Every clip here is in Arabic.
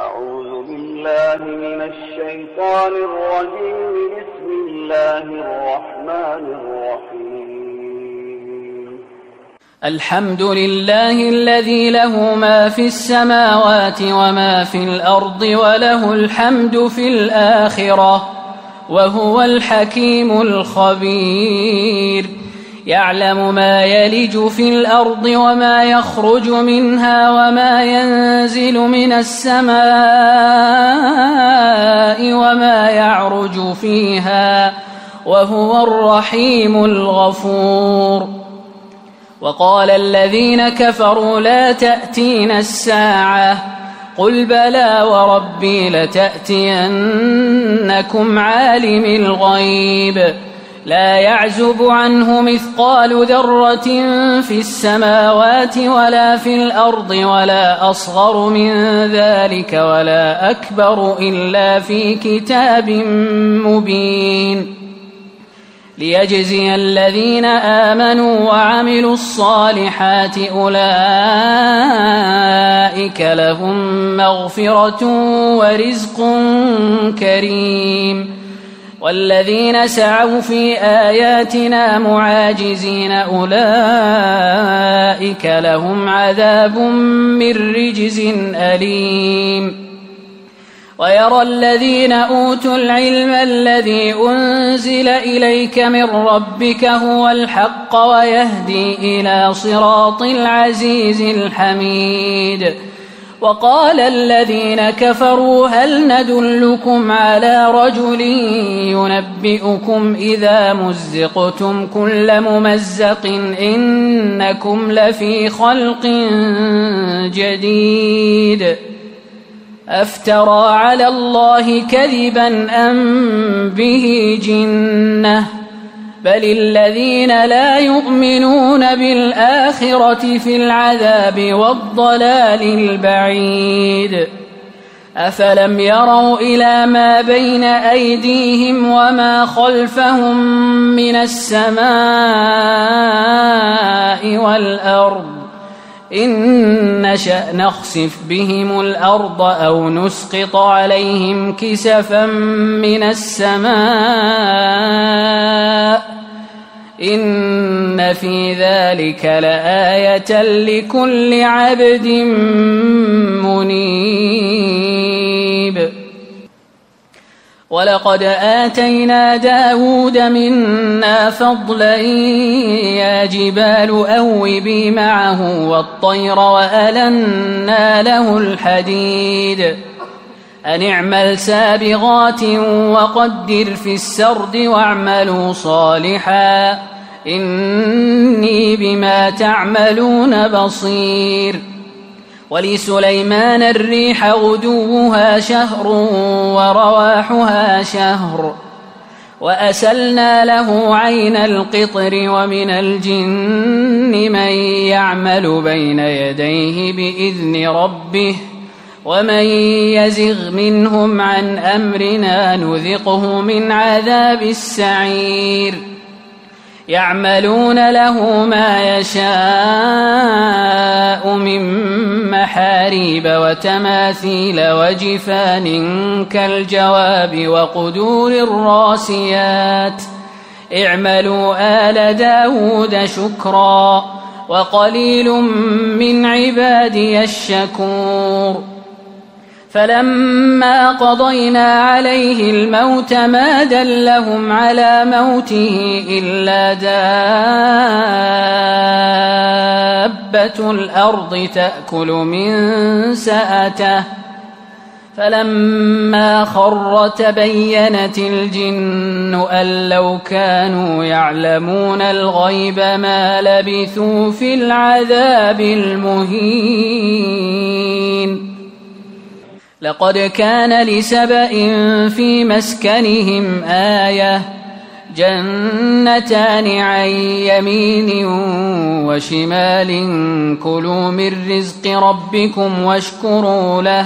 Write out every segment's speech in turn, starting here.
أعوذ بالله من الشيطان الرجيم. بسم الله الرحمن الرحيم. الحمد لله الذي له ما في السماوات وما في الأرض وله الحمد في الآخرة وهو الحكيم الخبير. يعلم ما يلج في الأرض وما يخرج منها وما ينزل من السماء وما يعرج فيها وهو الرحيم الغفور. وقال الذين كفروا لا تأتينا الساعة قل بلى وربي لتأتينكم عالم الغيب لا يعزب عنه مثقال ذرة في السماوات ولا في الأرض ولا أصغر من ذلك ولا أكبر إلا في كتاب مبين ليجزي الذين آمنوا وعملوا الصالحات أولئك لهم مغفرة ورزق كريم. والذين سعوا في آياتنا معاجزين أولئك لهم عذاب من رجز أليم. ويرى الذين أوتوا العلم الذي أنزل إليك من ربك هو الحق ويهدي إلى صراط العزيز الحميد. وقال الذين كفروا هل ندلكم على رجل ينبئكم إذا مزقتم كل ممزق إنكم لفي خلق جديد أفترى على الله كذبا أم به جنة بل الذين لا يؤمنون بالآخرة في العذاب والضلال البعيد. أفلم يروا إلى ما بين أيديهم وما خلفهم من السماء والأرض إن نشأ نخسف بهم الأرض أو نسقط عليهم كسفا من السماء إن في ذلك لآية لكل عبد منيب. ولقد آتينا داود منا فضلا يا جبال أوبي معه والطير وألنا له الحديد أن اعمل سابغات وقدر في السرد واعملوا صالحا إني بما تعملون بصير. ولسليمان الريح غدوها شهر ورواحها شهر وأسلنا له عين القطر ومن الجن من يعمل بين يديه بإذن ربه ومن يزغ منهم عن أمرنا نذقه من عذاب السعير. يعملون له ما يشاء من محاريب وتماثيل وجفان كالجواب وقدور الراسيات اعملوا آل داود شكرا وقليل من عبادي الشكور. فلما قضينا عليه الموت ما دلهم على موته إلا دابة الأرض تأكل من سأته فلما خر تبينت الجن أن لو كانوا يعلمون الغيب ما لبثوا في العذاب المهين. لقد كان لسبإ في مسكنهم آية جنتان عن يمين وشمال كلوا من رزق ربكم واشكروا له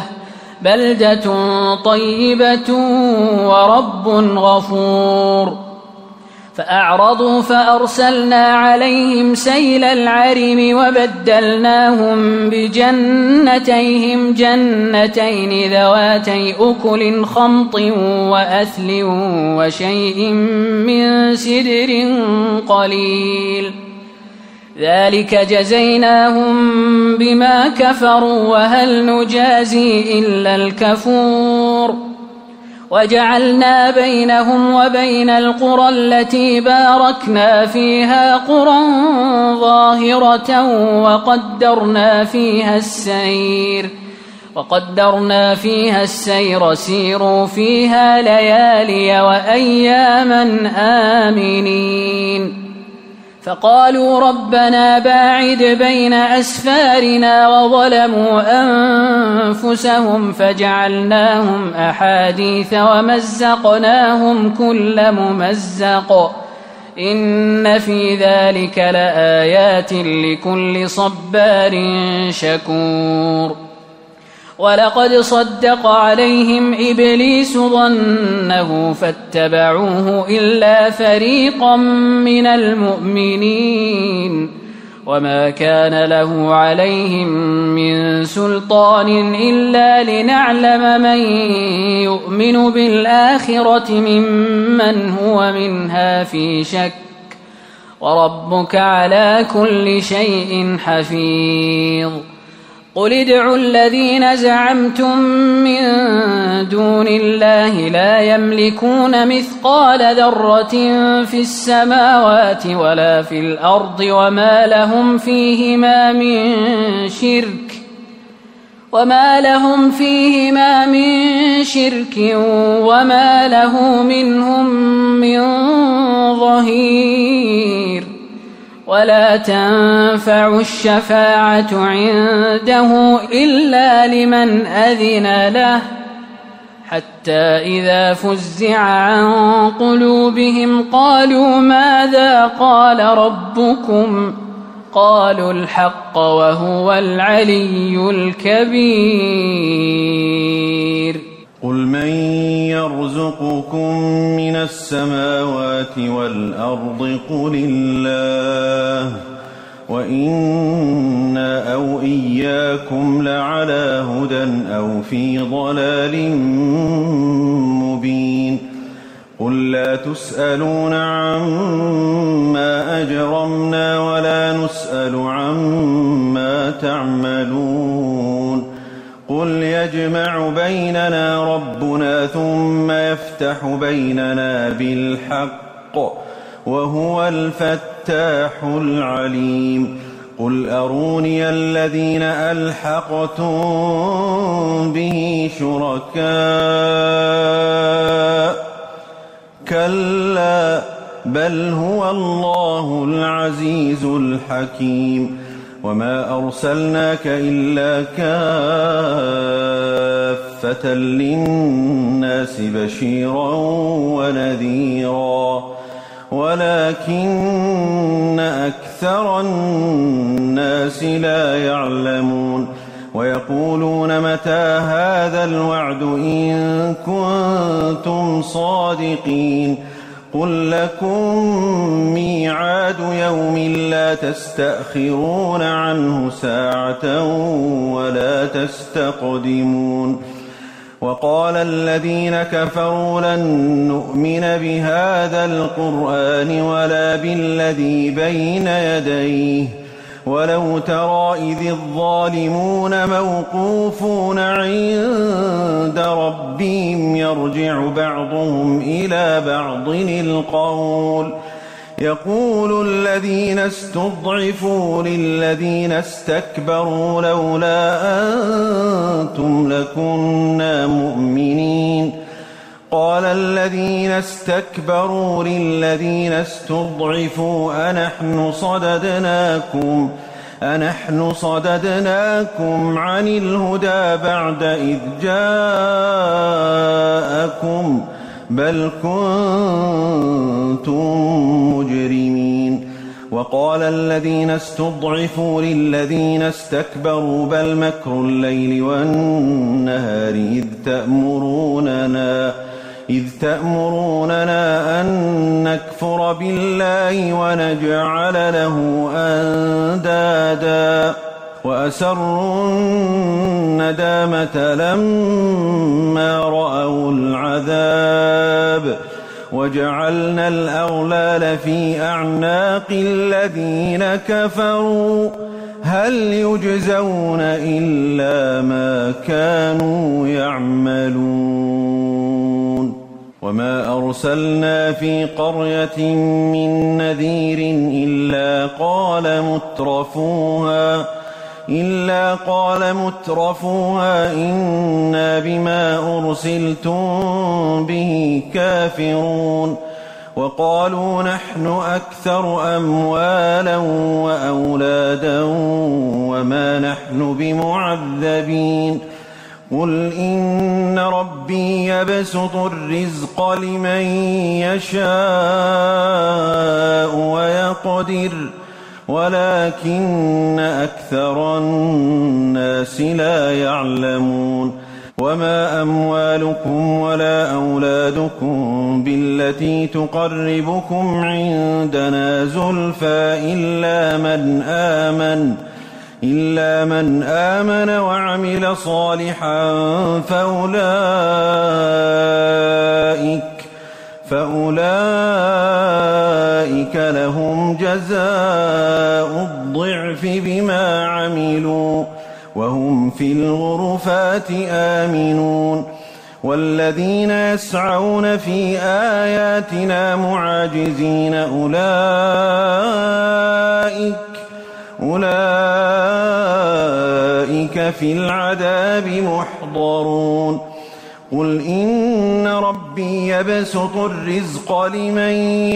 بلدة طيبة ورب غفور. فأعرضوا فأرسلنا عليهم سيل العرم وبدلناهم بجنتيهم جنتين ذواتي أكل خمط وأثل وشيء من سدر قليل ذلك جزيناهم بما كفروا وهل نجازي إلا الكفور وجعلنا بينهم وبين القرى التي باركنا فيها قرى ظاهرة وقدرنا فيها السير سيروا فيها ليالي وأياما آمنين فقالوا ربنا باعد بين أسفارنا وظلموا أنفسهم فجعلناهم أحاديث ومزقناهم كل ممزق إن في ذلك لآيات لكل صبار شكور ولقد صدق عليهم إبليس ظنه فاتبعوه إلا فريقا من المؤمنين وما كان له عليهم من سلطان إلا لنعلم من يؤمن بالآخرة ممن هو منها في شك وربك على كل شيء حفيظ قل ادعوا الذين زعمتم من دون الله لا يملكون مثقال ذرة في السماوات ولا في الأرض وما لهم فيهما من شرك وما له منهم من ظهير ولا تنفع الشفاعة عنده إلا لمن أذن له حتى إذا فزع عن قلوبهم قالوا ماذا قال ربكم قالوا الحق وهو العلي الكبير قل من يرزقكم من السماوات والأرض قل الله وإنا أو إياكم لعلى هدى أو في ضلال مبين قل لا تسألون عما أجرمنا ولا نسأل عما تعملون قل يجمع بيننا ربنا ثم يفتح بيننا بالحق وهو الفتاح العليم قل أروني الذين ألحقتم به شركاء كلا بل هو الله العزيز الحكيم وما أرسلناك إلا كافة للناس بشيرا ونذيرا ولكن أكثر الناس لا يعلمون ويقولون متى هذا الوعد إن كنتم صادقين قل لكم ميعاد يوم لا تستأخرون عنه ساعة ولا تستقدمون وقال الذين كفروا لن نؤمن بهذا القرآن ولا بالذي بين يديه ولو ترى إذ الظالمون موقوفون عند ربهم يرجع بعضهم إلى بعض القول يقول الذين استضعفوا للذين استكبروا لولا أنتم لكنا مؤمنين قال الذين استكبروا للذين استضعفوا أنحن صددناكم عن الهدى بعد إذ جاءكم بل كنتم مجرمين وقال الذين استضعفوا للذين استكبروا بل مكر الليل والنهار إذ إذ تأمروننا أن نكفر بالله ونجعل له أندادا وأسروا الندامة لما رأوا العذاب وجعلنا الأغلال في أعناق الذين كفروا هل يجزون إلا ما كانوا يعملون وما أرسلنا في قرية من نذير إلا قال مترفوها إنا بما أرسلتم به كافرون وقالوا نحن أكثر أموالا وأولادا وما نحن بمعذبين قل إن ربي يبسط الرزق لمن يشاء ويقدر ولكن أكثر الناس لا يعلمون وما أموالكم ولا أولادكم بالتي تقربكم عندنا زلفى إلا من آمن وعمل صالحا فأولئك لهم جزاء الضعف بما عملوا وهم في الغرفات آمنون والذين يسعون في آياتنا معاجزين أولئك في العذاب محضرون قل إن ربي يبسط الرزق لمن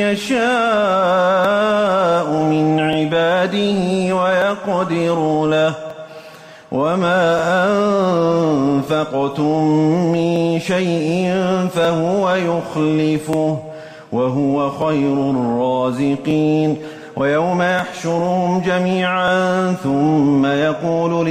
يشاء من عباده ويقدر له وما أنفقتم من شيء فهو يخلفه وهو خير الرازقين ويوم يحشرهم جميعا ثم يقول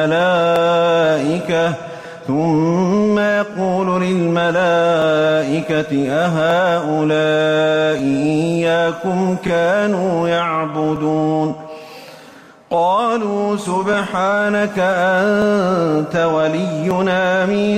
للملائكة أهؤلاء إياكم كانوا يعبدون قالوا سبحانك أنت ولينا من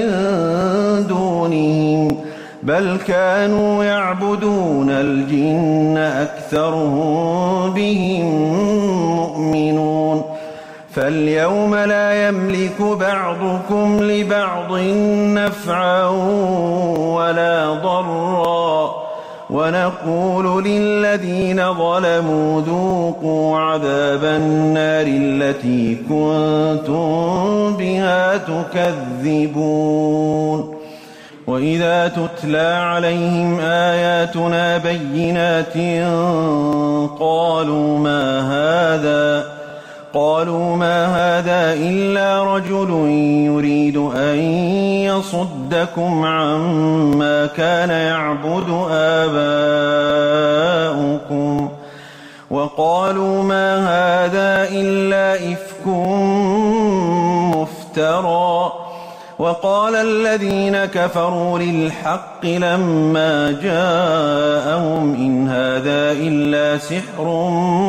دونهم بل كانوا يعبدون الجن أكثرهم بهم مؤمنون فاليوم لا يملك بعضكم لبعض نفعا ولا ضرا ونقول للذين ظلموا ذوقوا عذاب النار التي كنتم بها تكذبون وإذا تتلى عليهم آياتنا بينات قالوا ما هذا إلا رجل يريد أن يصدكم عما كان يعبد آباؤكم وقالوا ما هذا إلا إفك مفترى وقال الذين كفروا للحق لما جاءهم إن هذا إلا سحر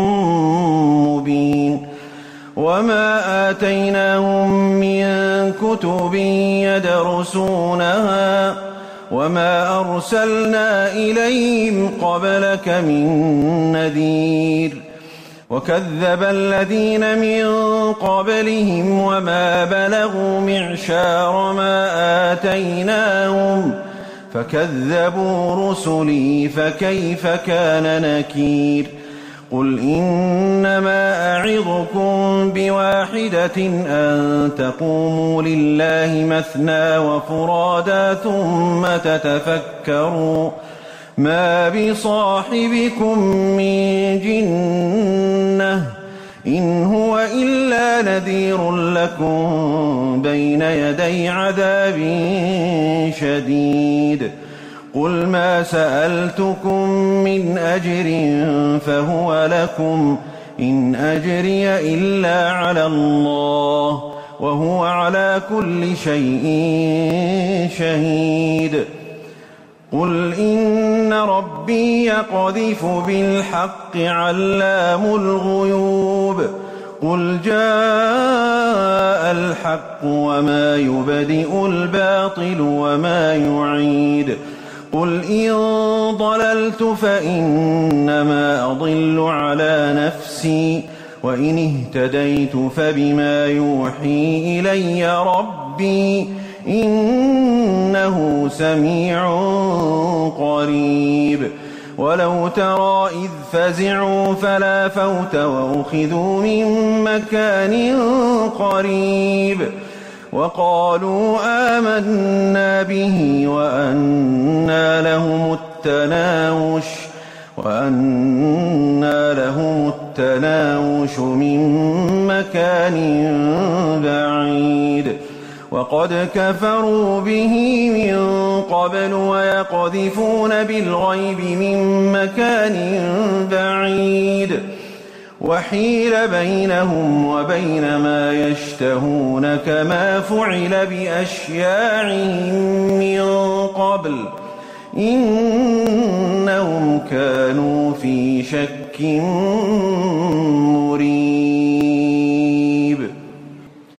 مبين وما آتيناهم من كتب يدرسونها وما أرسلنا إليهم قبلك من نذير وكذب الذين من قبلهم وما بلغوا معشار ما آتيناهم فكذبوا رسلي فكيف كان نكير قل إنما أعظكم بواحدة أن تقوموا لله مثنى وفرادا ثم تتفكروا ما بصاحبكم من جنة إن هو إلا نذير لكم بين يدي عذاب شديد قل ما سألتكم من أجر فهو لكم إن أجري إلا على الله وهو على كل شيء شهيد قل إن ربي يقذف بالحق علام الغيوب قل جاء الحق وما يبدئ الباطل وما يعيد قل إن ضللت فإنما أضل على نفسي وإن اهتديت فبما يوحي إلي ربي إنه سميع قريب ولو ترى إذ فزعوا فلا فوت وأخذوا من مكان قريب وقالوا آمنا به وأنى لهم التناوش من مكان بعيد وقد كفروا به من قبل ويقذفون بالغيب من مكان بعيد وحيل بينهم وبين ما يشتهون كما فعل بأشياعهم من قبل إنهم كانوا في شك